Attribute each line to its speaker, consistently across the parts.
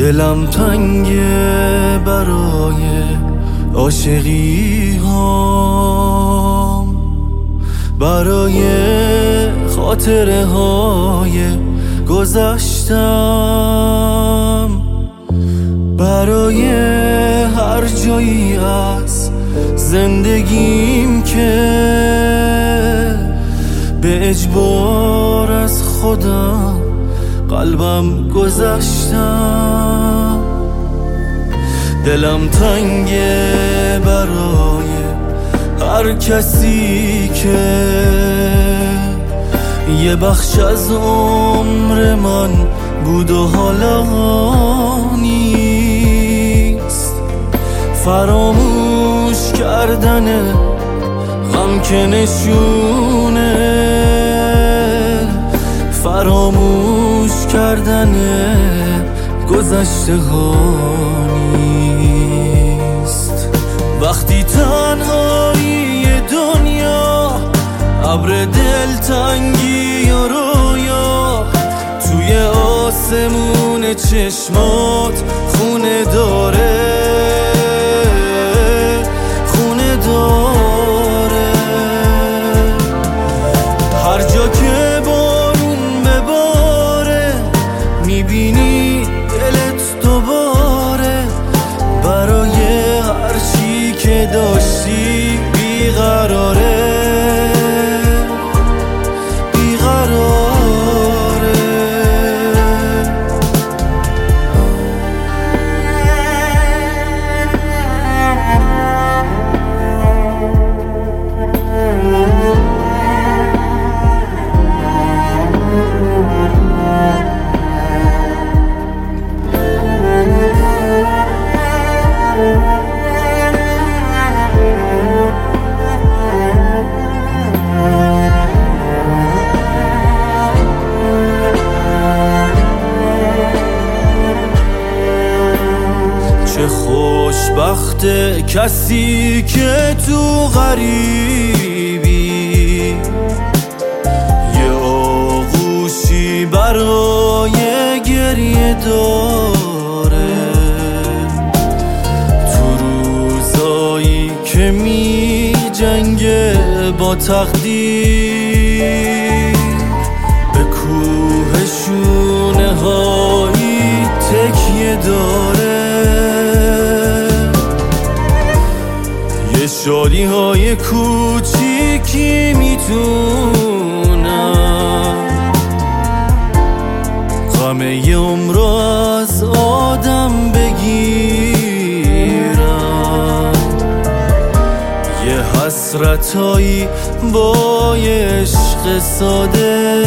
Speaker 1: دلم تنگه برای عاشقی هام، برای خاطره های گذشتم، برای هر جایی از زندگیم که به اجبار از خودم قلبم گذشتم. دلم تنگه برای هر کسی که یه بخش از عمر من بود و حالا نیست. فراموش کردن غم که نشونه فراموش کردن گذشته ها نیست. وقتی تنهایی دنیا ابر دلتنگی و رویا توی آسمون چشمات خونه داره، خونه داره. هر جا که بارون بباره میبینی دلت دوباره برای هر چی که داشتی بیقراره، چه خوشبخت کسی که تو غریبی یه آغوشی برای گریه داره. تو روزایی که می جنگه با تقدیر به کوه شونه هایی تکیه داره. یه شادی های کوچیکی میتونن غم یه عمر از آدم بگیرن. یه حسرتایی با یه عشق ساده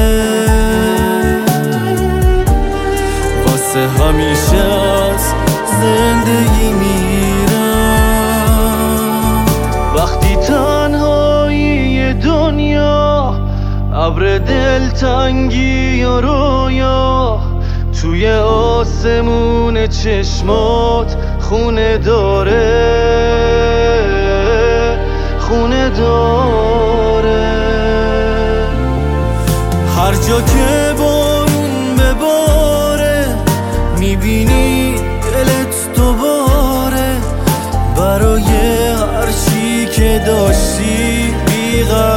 Speaker 1: واسه همیشه از زندگی میرن. وقتی تنهایی دنیا ابر دلتنگی و رویا توی آسمون چشمات خونه داره، خونه داره. هر جا که بارون بباره میبینی دلت دوباره برای هر چی که داشتی بیقراره.